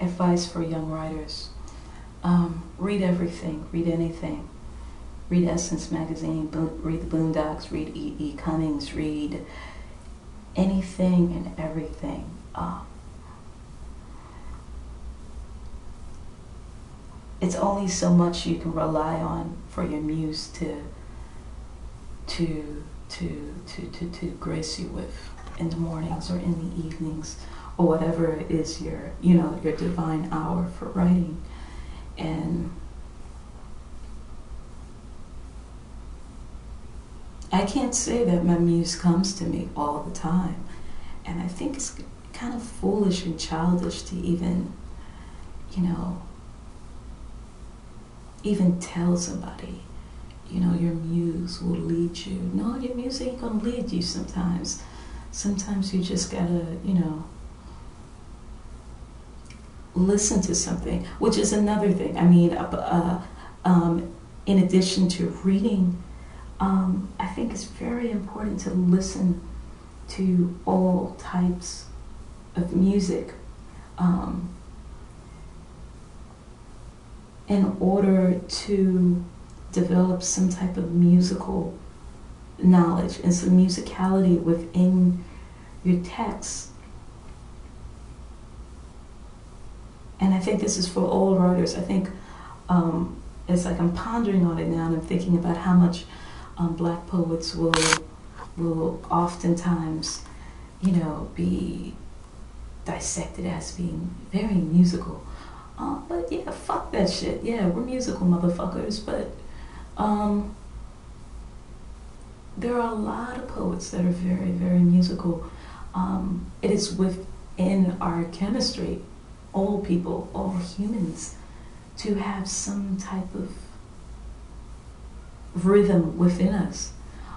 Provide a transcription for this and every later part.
advice for young writers. Read everything, read anything. Read Essence Magazine, read the Boondocks, read E.E. Cummings, read anything and everything. It's only so much you can rely on for your muse to grace you with in the mornings or in the evenings, or whatever is your, your divine hour for writing. And I can't say that my muse comes to me all the time, and I think it's kind of foolish and childish to even tell somebody, your muse will lead you. No, your muse ain't gonna lead you sometimes. Sometimes you just gotta, listen to something, which is another thing. I mean, in addition to reading, I think it's very important to listen to all types of music in order to develop some type of musical knowledge and some musicality within your text. And I think this is for all writers. I think it's like I'm pondering on it now, and I'm thinking about how much Black poets will oftentimes, be dissected as being very musical. But yeah, fuck that shit. Yeah, we're musical motherfuckers, but there are a lot of poets that are very, very musical. It is within our chemistry, all people, all humans, to have some type of rhythm within us.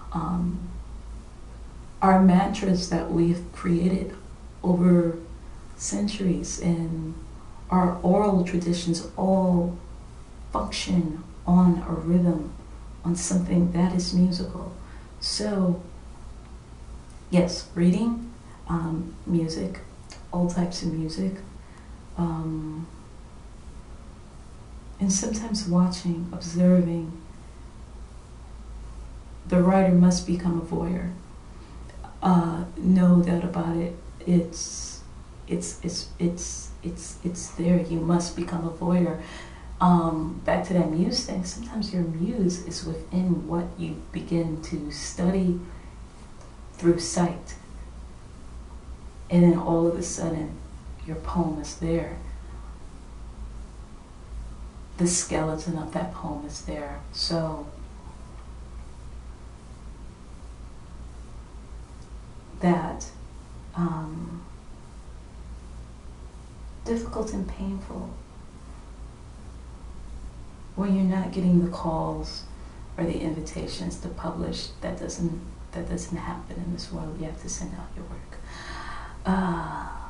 Our mantras that we've created over centuries and our oral traditions all function on a rhythm, on something that is musical. So, yes, reading, music, all types of music, and sometimes watching, observing. The writer must become a voyeur. No doubt about it. It's there. You must become a voyeur. Back to that muse thing. Sometimes your muse is within what you begin to study through sight, and then all of a sudden, your poem is there. The skeleton of that poem is there. So that difficult and painful when you're not getting the calls or the invitations to publish. That doesn't happen in this world. You have to send out your work.